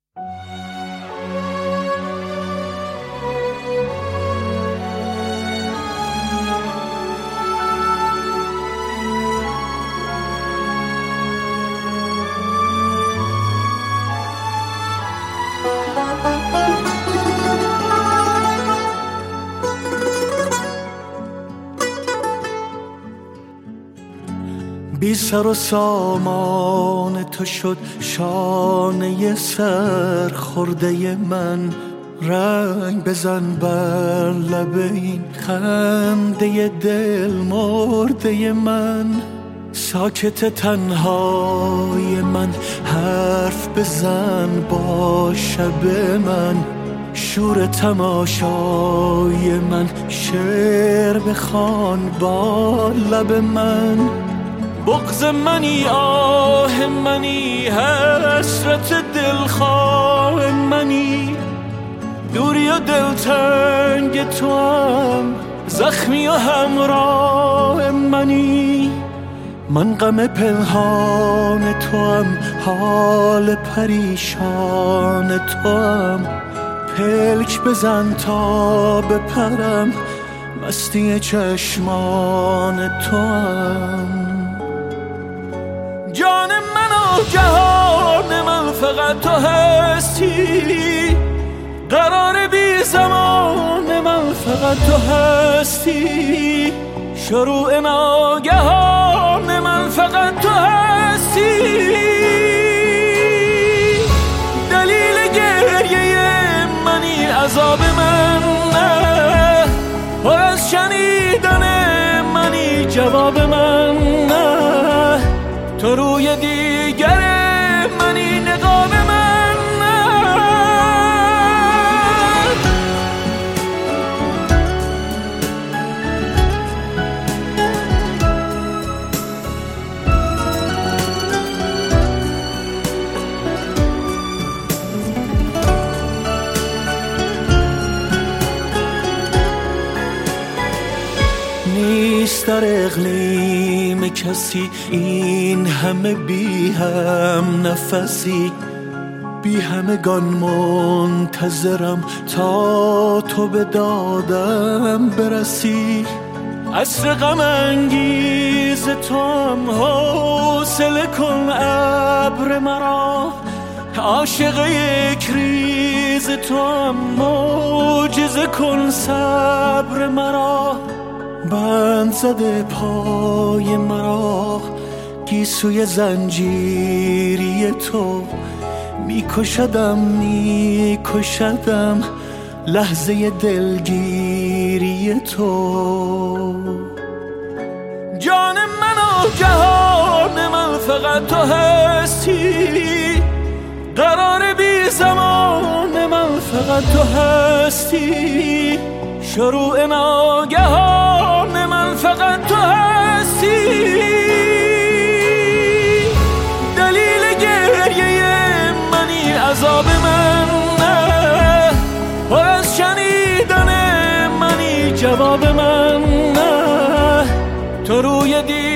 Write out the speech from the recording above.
بی سر و سامان تو شد شانه سر خورده من، رنگ بزن بر لب این خنده دل مرده من. ساکت تنهای من حرف بزن با شب من، شور تماشای من شعر بخوان با لب من. بغض منی آه منی حسرت دلخواه منی، دوری و دلتنگ تو هم زخمی و همراه منی. من غم پنهان تو هم حال پریشان تو هم، پلک بزن تا بپرم مستی چشمان تو هم. جان من و جهان من فقط تو هستی، قرار بی زمان من فقط تو هستی، شروع ناگهان من فقط تو هستی. دلیل گریه منی عذاب من نه، پر از شنیدن منی جواب من نه، تو روی دیگر منی نقاب من نه. نیست در اقلیم کسی این همه بی هم نفسی، بی همگان منتظرم تا تو به دادم برسی. عصر غم انگیز تو هم حوصله کن ابر مرا، عاشق یک ریز تو هم معجزه کن صبر مرا. بند زده پای مرا گیسوی زنجیری تو، میکشدم لحظه دلگیری تو. جان من و جهان من فقط تو هستی، قرار بی زمان من فقط تو هستی، شروع ناگهان من فقط تو هستی. دلیل گریه منی عذاب من نه، پر از شنیدن منی جواب من نه، تو روی